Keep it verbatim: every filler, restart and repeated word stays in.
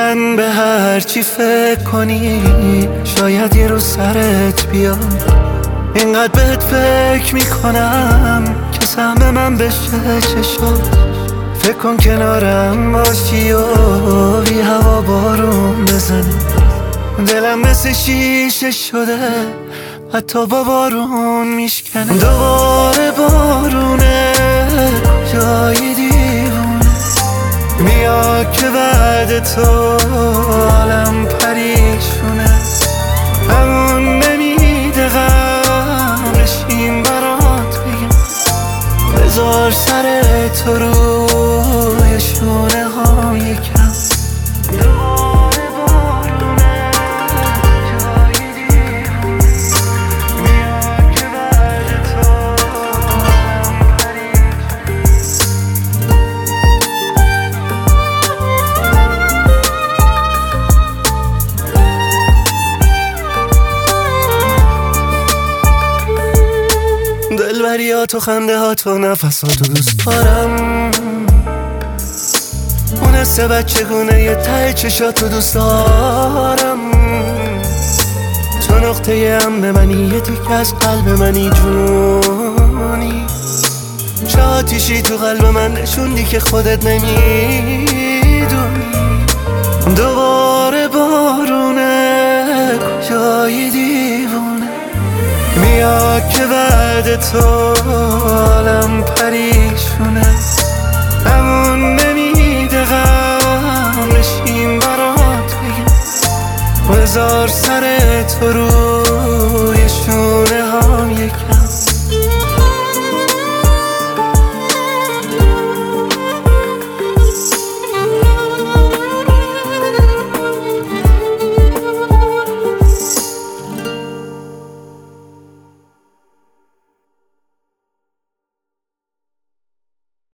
من به هر چی فکر کنی شاید یه روز سرت بیاد. اینقدر بهت فکر میکنم که سهم من بشه چشات. فکر کن کنارم باشی و بی هوا بارون بزنی. دلم مثل شیشه شده حتی با بارون میشکنه. دوباره بارونه جای دیوونه میاد که بعد تو عالم پریشونه. همون نمیده غم بشین برات بگم. بذار سر تو روی شونه ها یکم. دلبریات و خنده هات و نفساتو دوست دارم. اون حس بچگونه یه ته چشاتو دوست دارم. تو نقطه هم به منی، یه تیکه از قلب منی جونی. چه آتیشی تو قلب من نشوندی که خودت نمیدونی. دوباره بارونه جای دیوونه میاد که بعد تو عالم پریشونه. همون نمیده غم بشین برات بگم. بذار سر تو رو